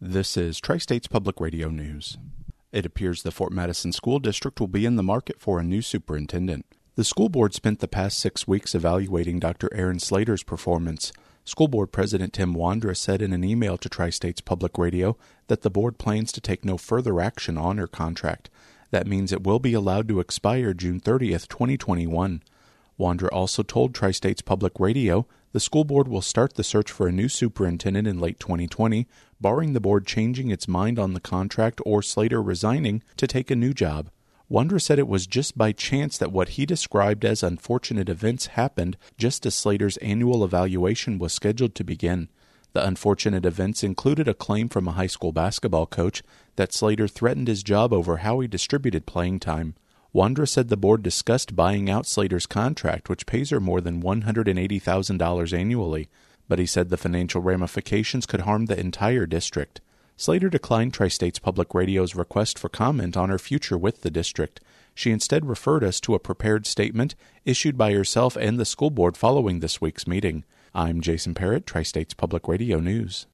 This is Tri-States Public Radio News. It appears the Fort Madison School District will be in the market for a new superintendent. The school board spent the past 6 weeks evaluating Dr. Aaron Slater's performance. School Board President Tim Wondra said in an email to Tri-States Public Radio that the board plans to take no further action on her contract. That means it will be allowed to expire June 30th, 2021. Wondra also told Tri-States Public Radio the school board will start the search for a new superintendent in late 2020, barring the board changing its mind on the contract or Slater resigning to take a new job. Wondra said it was just by chance that what he described as unfortunate events happened just as Slater's annual evaluation was scheduled to begin. The unfortunate events included a claim from a high school basketball coach that Slater threatened his job over how he distributed playing time. Wondra said the board discussed buying out Slater's contract, which pays her more than $180,000 annually, but he said the financial ramifications could harm the entire district. Slater declined Tri-States Public Radio's request for comment on her future with the district. She instead referred us to a prepared statement issued by herself and the school board following this week's meeting. I'm Jason Parrott, Tri-States Public Radio News.